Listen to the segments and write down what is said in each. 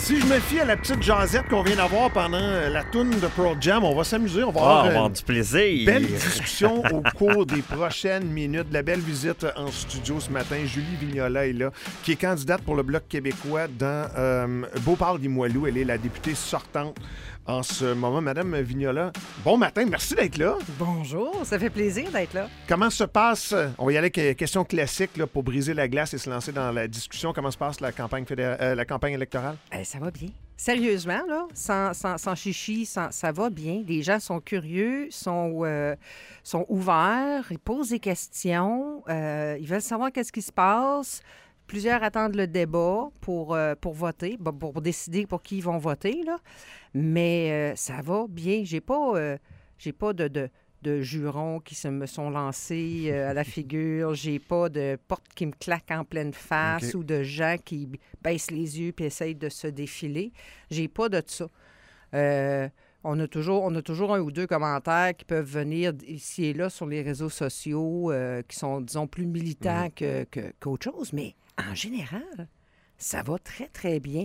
Si je me fie à la petite jasette qu'on vient d'avoir pendant la toune de Pearl Jam, on va s'amuser, on va on va avoir avoir du plaisir. belle discussion au cours des prochaines minutes. La belle visite en studio ce matin. Julie Vignola est là, qui est candidate pour le Bloc québécois dans Beauport-Limoilou. Elle est la députée sortante en ce moment. Madame Vignola, bon matin, merci d'être là. Bonjour, ça fait plaisir d'être là. Comment se passe, on va y aller avec question classique là, pour briser la glace et se lancer dans la discussion, comment se passe la campagne, la campagne électorale? Ça va bien. Sérieusement, là, sans chichi, ça va bien. Les gens sont curieux, sont ouverts, ils posent des questions, ils veulent savoir qu'est-ce qui se passe. Plusieurs attendent le débat pour voter, pour décider pour qui ils vont voter, là. Mais ça va bien. J'ai pas de jurons qui me sont lancés à la figure. J'ai pas de porte qui me claque en pleine face ou de gens qui baissent les yeux et essayent de se défiler. J'ai pas de ça. On a toujours un ou deux commentaires qui peuvent venir ici et là sur les réseaux sociaux qui sont, disons, plus militants qu'autre chose. Mais en général, ça va très, très bien.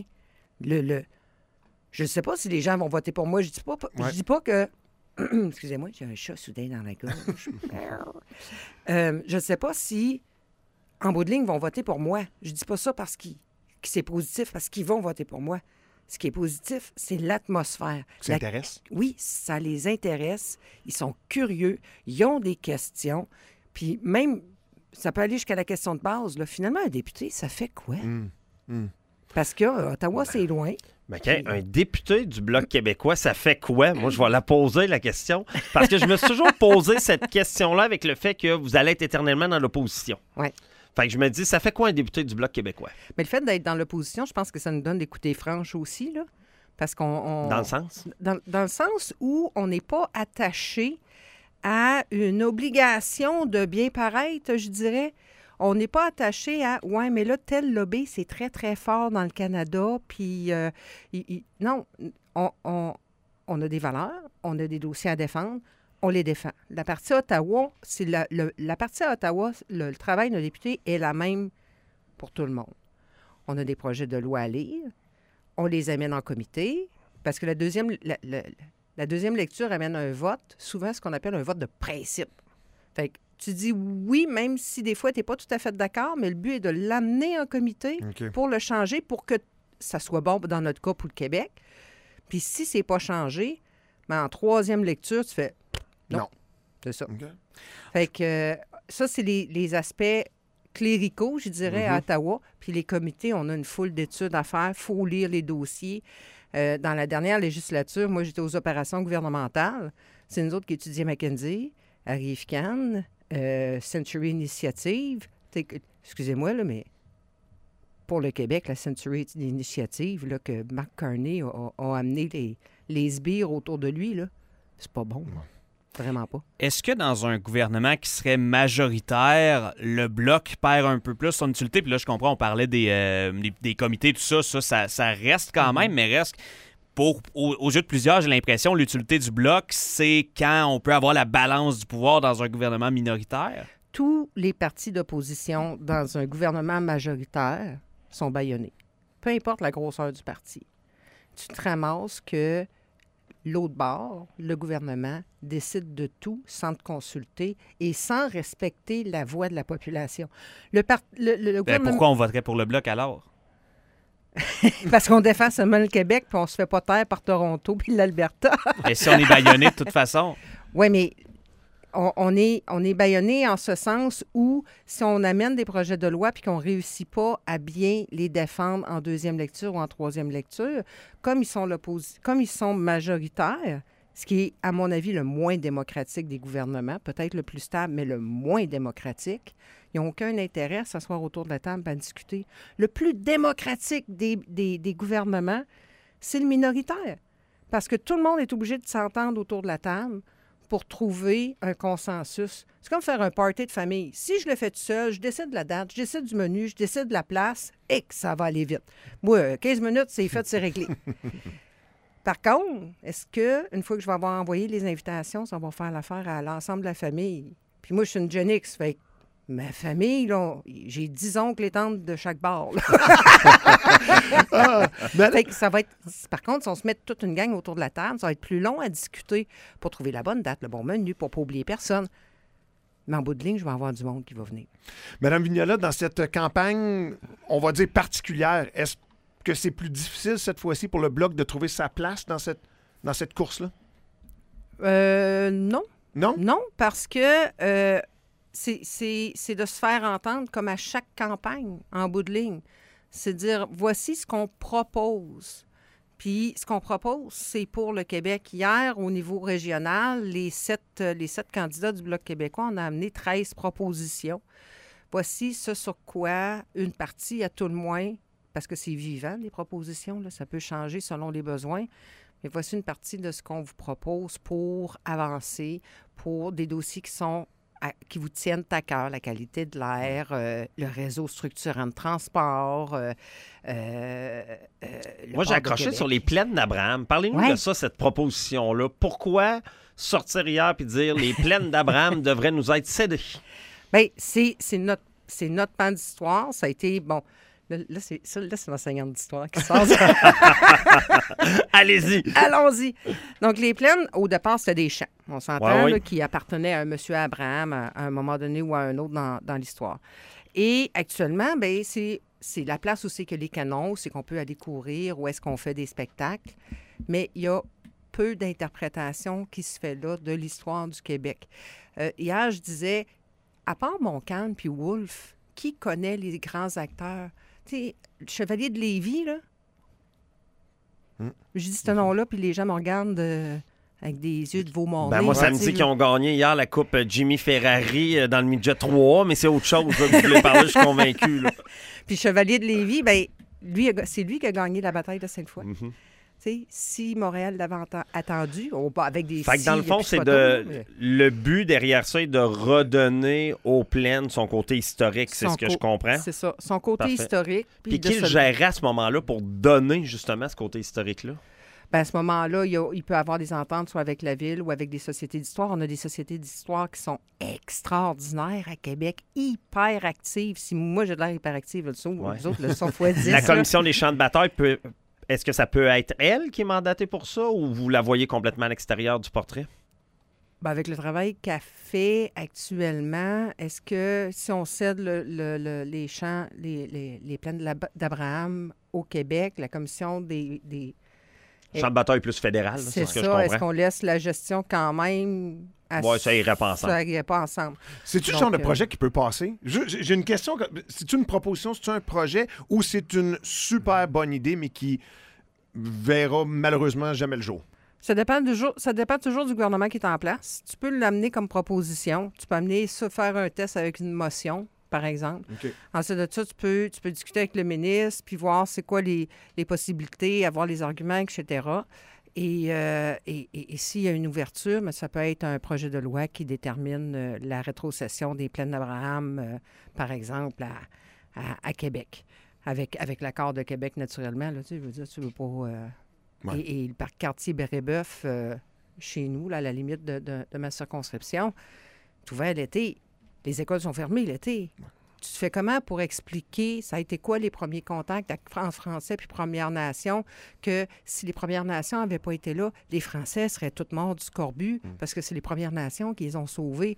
Je ne sais pas si les gens vont voter pour moi. Je dis pas que... Excusez-moi, j'ai un chat soudain dans la gorge. Je ne sais pas si, en bout de ligne, ils vont voter pour moi. Je dis pas ça parce que c'est positif, parce qu'ils vont voter pour moi. Ce qui est positif, c'est l'atmosphère. Ça t'intéresse? Oui, ça les intéresse. Ils sont curieux. Ils ont des questions. Puis même, ça peut aller jusqu'à la question de base. Là. Finalement, un député, ça fait quoi? Parce que Ottawa, c'est loin. Okay. Un député du Bloc québécois, ça fait quoi? Moi, je vais la poser, la question. Parce que je me suis toujours posé cette question-là avec le fait que vous allez être éternellement dans l'opposition. Oui. Fait que je me dis, ça fait quoi un député du Bloc québécois? Mais le fait d'être dans l'opposition, je pense que ça nous donne des coups franches aussi, là. Parce qu'on... Dans le sens? Dans le sens où on n'est pas attaché à une obligation de bien paraître, je dirais. On n'est pas attaché à « ouais, mais là, tel lobby, c'est très, très fort dans le Canada. » Puis, non, on a des valeurs, on a des dossiers à défendre, on les défend. La partie à Ottawa, c'est la partie à Ottawa, le travail de nos députés est la même pour tout le monde. On a des projets de loi à lire, on les amène en comité, parce que la deuxième lecture amène un vote, souvent ce qu'on appelle un vote de principe. Fait que tu dis oui, même si des fois, tu n'es pas tout à fait d'accord, mais le but est de l'amener en comité pour le changer, pour que ça soit bon dans notre cas pour le Québec. Puis si c'est pas changé, ben en troisième lecture, tu fais non. C'est ça. Fait que ça, c'est les aspects cléricaux, je dirais, à Ottawa. Puis les comités, on a une foule d'études à faire. Il faut lire les dossiers. Dans la dernière législature, moi, j'étais aux opérations gouvernementales. C'est nous autres qui étudions McKinsey, Arrive-Can, Century Initiative. Excusez-moi, là, mais pour le Québec, la Century Initiative là, que Mark Carney a amené les sbires autour de lui, là, c'est pas bon. Vraiment pas. Est-ce que dans un gouvernement qui serait majoritaire, le Bloc perd un peu plus son utilité? Puis là, je comprends, on parlait des comités, tout ça, ça reste quand même, mais reste... Aux yeux de plusieurs, j'ai l'impression que l'utilité du Bloc, c'est quand on peut avoir la balance du pouvoir dans un gouvernement minoritaire. Tous les partis d'opposition dans un gouvernement majoritaire sont bâillonnés. Peu importe la grosseur du parti. Tu te ramasses que l'autre bord, le gouvernement, décide de tout sans te consulter et sans respecter la voix de la population. Gouvernement... Pourquoi on voterait pour le Bloc alors? Parce qu'on défend seulement le Québec puis on se fait pas taire par Toronto puis l'Alberta. Et si on est bâillonné de toute façon? Oui, mais on est bâillonné en ce sens où si on amène des projets de loi puis qu'on réussit pas à bien les défendre en deuxième lecture ou en troisième lecture, comme ils sont majoritaires, ce qui est, à mon avis, le moins démocratique des gouvernements, peut-être le plus stable, mais le moins démocratique, ils n'ont aucun intérêt à s'asseoir autour de la table et à discuter. Le plus démocratique des gouvernements, c'est le minoritaire. Parce que tout le monde est obligé de s'entendre autour de la table pour trouver un consensus. C'est comme faire un party de famille. Si je le fais tout seul, je décide de la date, je décide du menu, je décide de la place, et que ça va aller vite. Moi, 15 minutes, c'est fait, c'est réglé. Par contre, est-ce que une fois que je vais avoir envoyé les invitations, ça va faire l'affaire à l'ensemble de la famille? Puis moi, je suis une Gen X, fait que ma famille, là, j'ai 10 oncles et tantes de chaque bord. Fait que ça va être... Par contre, si on se met toute une gang autour de la table, ça va être plus long à discuter pour trouver la bonne date, le bon menu, pour ne pas oublier personne. Mais en bout de ligne, je vais avoir du monde qui va venir. Madame Vignola, dans cette campagne, on va dire particulière, est-ce que c'est plus difficile cette fois-ci pour le Bloc de trouver sa place dans cette course-là? Non. Non? Non, parce que c'est de se faire entendre comme à chaque campagne, en bout de ligne. C'est de dire, voici ce qu'on propose. Puis, ce qu'on propose, c'est pour le Québec. Hier, au niveau régional, les sept candidats du Bloc québécois, on a amené 13 propositions. Voici ce sur quoi une partie, à tout le moins, parce que c'est vivant, les propositions, là, ça peut changer selon les besoins, mais voici une partie de ce qu'on vous propose pour avancer, pour des dossiers qui vous tiennent à cœur, la qualité de l'air, le réseau structurant de transport. Moi, j'ai accroché sur les plaines d'Abraham. Parlez-nous de ça, cette proposition-là. Pourquoi sortir hier et dire les plaines d'Abraham devraient nous être cédées? Bien, c'est notre pan d'histoire. Ça a été, bon... Là, c'est l'enseignante d'histoire qui sort. Allez-y. Allons-y. Donc, les plaines, au départ, c'était des champs. On s'entend, oui. là, qui appartenaient à un monsieur Abraham à un moment donné ou à un autre dans l'histoire. Et actuellement, bien, c'est la place où c'est que les canons, où c'est qu'on peut aller courir, où est-ce qu'on fait des spectacles. Mais il y a peu d'interprétation qui se fait là de l'histoire du Québec. Hier, je disais, à part Montcalm puis Wolfe, qui connaît les grands acteurs? Tu sais, le Chevalier de Lévis, là. Je dis ce nom-là, puis les gens me regardent avec des yeux de veau mordés. Ben moi, ça me dit qu'ils ont gagné hier la Coupe Jimmy Ferrari dans le midget 3, mais c'est autre chose là, que vous voulez parler, je suis convaincu. Là. Puis Chevalier de Lévis, ben, c'est lui qui a gagné la bataille de Sainte-Foy. Mm-hmm. Si Montréal l'avait attendu, avec des... Fait que dans le fond, c'est le but derrière ça est de redonner aux plaines son côté historique, c'est ce que je comprends. C'est ça, son côté historique. Puis qui le gérerait à ce moment-là pour donner justement ce côté historique-là? Bien, à ce moment-là, il peut y avoir des ententes soit avec la ville ou avec des sociétés d'histoire. On a des sociétés d'histoire qui sont extraordinaires à Québec, hyper actives. Si moi, j'ai de l'air hyper active, les autres le sont fois 10. La commission des champs de bataille peut... Est-ce que ça peut être elle qui est mandatée pour ça ou vous la voyez complètement à l'extérieur du portrait? Bien, avec le travail qu'elle fait actuellement, est-ce que si on cède les champs, les plaines d'Abraham au Québec, la commission des champs de bataille plus fédéral, c'est ce que je comprends. Est-ce qu'on laisse la gestion quand même... Oui, ça irait pas ensemble. Ça irait pas ensemble. C'est-tu le genre de projet qui peut passer? J'ai une question. C'est-tu une proposition, c'est-tu un projet ou c'est une super bonne idée, mais qui verra malheureusement jamais le jour? Ça dépend toujours du gouvernement qui est en place. Tu peux l'amener comme proposition. Tu peux amener ça, faire un test avec une motion, par exemple. Okay. Ensuite de ça, tu peux discuter avec le ministre, puis voir c'est quoi les possibilités, avoir les arguments, etc. Et s'il y a une ouverture, mais ça peut être un projet de loi qui détermine la rétrocession des plaines d'Abraham, par exemple, à Québec, avec l'accord de Québec, naturellement. Là, je veux dire, tu veux pas... Ouais. Et le parc quartier Brébeuf, chez nous, là, à la limite de ma circonscription, tout ouvert l'été. Les écoles sont fermées l'été. Ouais. Tu te fais comment pour expliquer, ça a été quoi les premiers contacts en français puis Premières Nations, que si les Premières Nations n'avaient pas été là, les Français seraient tous morts du scorbut parce que c'est les Premières Nations qui les ont sauvés.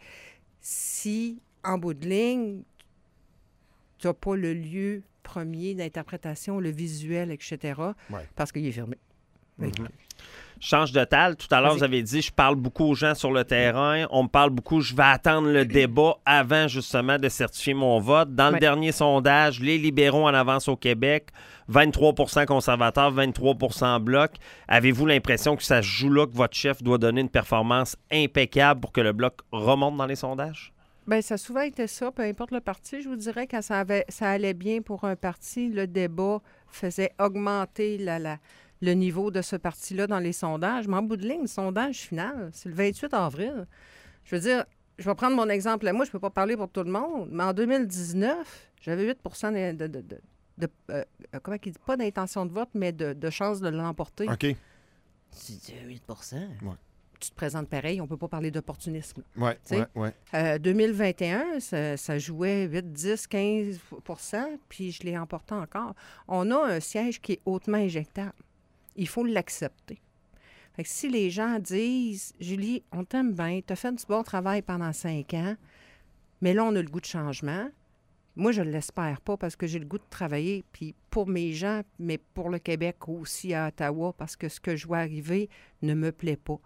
Si, en bout de ligne, tu n'as pas le lieu premier d'interprétation, le visuel, etc., parce qu'il est fermé. Mm-hmm. Change de tal. Tout à l'heure, vous avez dit, je parle beaucoup aux gens sur le terrain. On me parle beaucoup, je vais attendre le débat avant, justement, de certifier mon vote. Dans le dernier sondage, les libéraux en avance au Québec, 23 conservateurs, 23 bloc. Avez-vous l'impression que ça se joue là, que votre chef doit donner une performance impeccable pour que le bloc remonte dans les sondages? Bien, ça a souvent été ça, peu importe le parti. Je vous dirais, quand ça allait bien pour un parti, le débat faisait augmenter le niveau de ce parti-là dans les sondages. Mais en bout de ligne, le sondage final, c'est le 28 avril. Je veux dire, je vais prendre mon exemple. Moi, je ne peux pas parler pour tout le monde, mais en 2019, j'avais 8 comment il dit? Pas d'intention de vote, mais de chance de l'emporter. OK. C'est 8 ouais. tu te présentes pareil, on ne peut pas parler d'opportunisme. Oui, Tu sais? oui. 2021, ça jouait 8, 10, 15 % puis je l'ai emporté encore. On a un siège qui est hautement éjectable. Il faut l'accepter. Fait que si les gens disent « Julie, on t'aime bien, tu as fait du bon travail pendant 5 ans, mais là, on a le goût de changement », moi, je ne l'espère pas parce que j'ai le goût de travailler, puis pour mes gens, mais pour le Québec aussi à Ottawa, parce que ce que je vois arriver ne me plaît pas.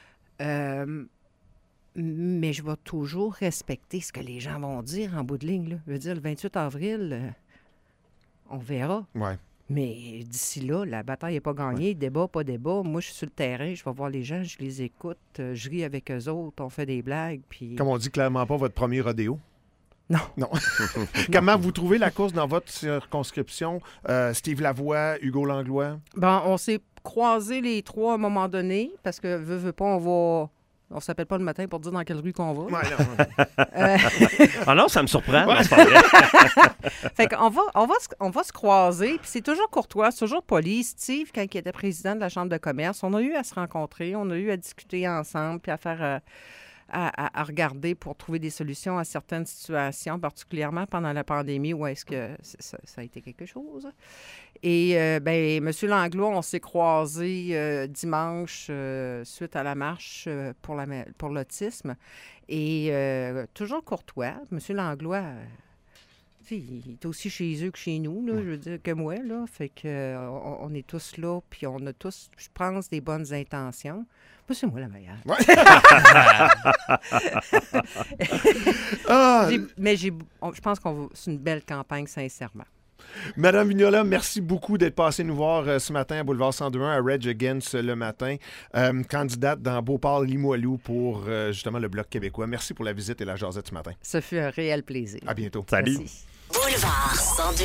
Mais je vais toujours respecter ce que les gens vont dire en bout de ligne. Là. Je veux dire, le 28 avril, on verra. Ouais. Mais d'ici là, la bataille n'est pas gagnée. Débat, pas débat. Moi, je suis sur le terrain, je vais voir les gens, je les écoute, je ris avec eux autres, on fait des blagues. Puis... Comme on dit clairement pas votre premier rodéo. Non. Non. Comment vous trouvez la course dans votre circonscription? Steve Lavoie, Hugo Langlois? Bon, on s'est croisés les trois à un moment donné, parce que, veut pas, on s'appelle pas le matin pour dire dans quelle rue qu'on va. Ouais, non. Ah non, ça me surprend. Ouais. Non, c'est pas vrai. Fait qu'on on va se croiser, puis c'est toujours courtois, c'est toujours poli. Steve, quand il était président de la Chambre de commerce, on a eu à se rencontrer, on a eu à discuter ensemble, puis à faire... À regarder pour trouver des solutions à certaines situations, particulièrement pendant la pandémie, où est-ce que ça a été quelque chose. Et M. Langlois, on s'est croisés dimanche suite à la marche pour l'autisme. Et toujours courtois. M. Langlois, il est aussi chez eux que chez nous, là, je veux dire, que moi. Là. Fait que on est tous là, puis on a tous, je pense, des bonnes intentions. Moi, c'est moi la meilleure. Ouais. Ah, Je pense c'est une belle campagne, sincèrement. Madame Vignola, merci beaucoup d'être passée nous voir ce matin à Boulevard 102.1 à Reg Against le matin. Candidate dans Beauport-Limoilou pour justement le Bloc québécois. Merci pour la visite et la jasette ce matin. Ça fut un réel plaisir. À bientôt. Salut. Merci. Boulevard 102.